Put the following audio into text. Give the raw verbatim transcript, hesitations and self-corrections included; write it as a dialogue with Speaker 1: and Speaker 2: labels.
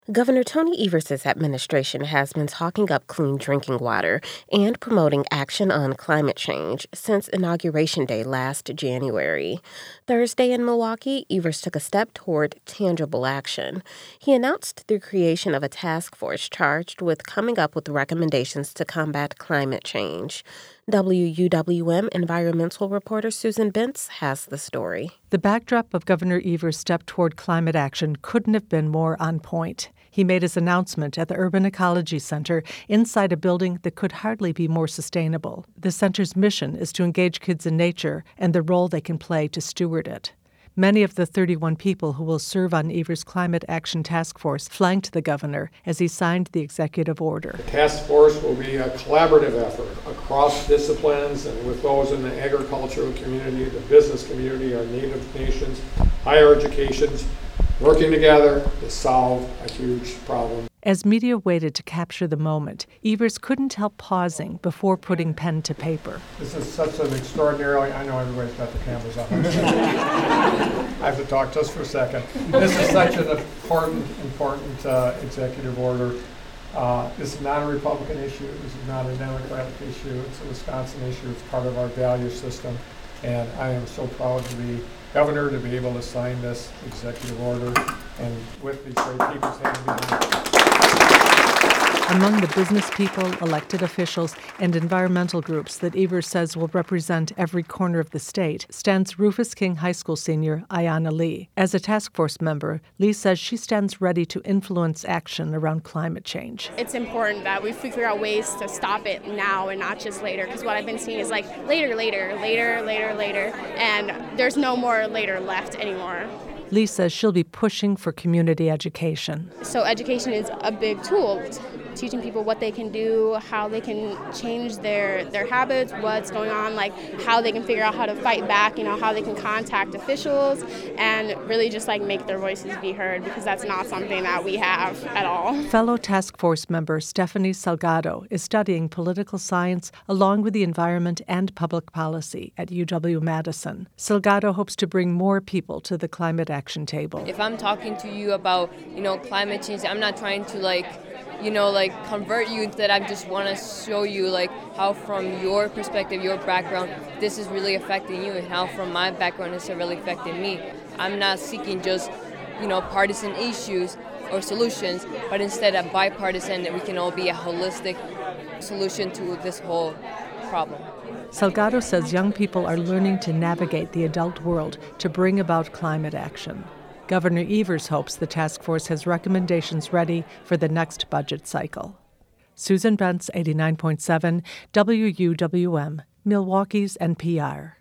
Speaker 1: Governor Tony Evers' administration has been talking up clean drinking water and promoting action on climate change since Inauguration Day last January. Thursday in Milwaukee, Evers took a step toward tangible action. He announced the creation of a task force charged with coming up with recommendations to combat climate change. W U W M environmental reporter Susan Bentz has the story.
Speaker 2: The backdrop of Governor Evers' step toward climate action couldn't have been more on point. He made his announcement at the Urban Ecology Center inside a building that could hardly be more sustainable. The center's mission is to engage kids in nature and the role they can play to steward it. Many of the thirty-one people who will serve on Evers' Climate Action Task Force flanked the governor as he signed the executive order.
Speaker 3: The task force will be a collaborative effort across disciplines and with those in the agricultural community, the business community, our native nations, higher educations, working together to solve a huge problem.
Speaker 2: As media waited to capture the moment, Evers couldn't help pausing before putting pen to paper.
Speaker 3: This is such an extraordinarily, I know everybody's got the cameras on. I have to talk just for a second. This is such an important, important uh, executive order. Uh, this is not a Republican issue. This is not a Democratic issue. It's a Wisconsin issue. It's part of our value system. And I am so proud to be governor to be able to sign this executive order and with these great people standing behind it.
Speaker 2: Among the business people, elected officials, and environmental groups that Evers says will represent every corner of the state stands Rufus King High School senior Ayanna Lee. As a task force member, Lee says she stands ready to influence action around climate change.
Speaker 4: It's important that we figure out ways to stop it now and not just later, because what I've been seeing is like later, later, later, later, later, and there's no more later left anymore.
Speaker 2: Lee says she'll be pushing for community education.
Speaker 4: So education is a big tool, teaching people what they can do, how they can change their, their habits, what's going on, like how they can figure out how to fight back, you know, how they can contact officials and really just like make their voices be heard, because that's not something that we have at all.
Speaker 2: Fellow task force member Stephanie Salgado is studying political science along with the environment and public policy at U W-Madison. Salgado hopes to bring more people to the climate action table.
Speaker 5: If I'm talking to you about, you know, climate change, I'm not trying to like you know, like convert you, that I just want to show you like how from your perspective, your background, this is really affecting you and how from my background it's really affecting me. I'm not seeking just, you know, partisan issues or solutions, but instead a bipartisan that we can all be a holistic solution to this whole problem.
Speaker 2: Salgado says young people are learning to navigate the adult world to bring about climate action. Governor Evers hopes the task force has recommendations ready for the next budget cycle. Susan Bentz, eighty-nine point seven W U W M, Milwaukee's N P R.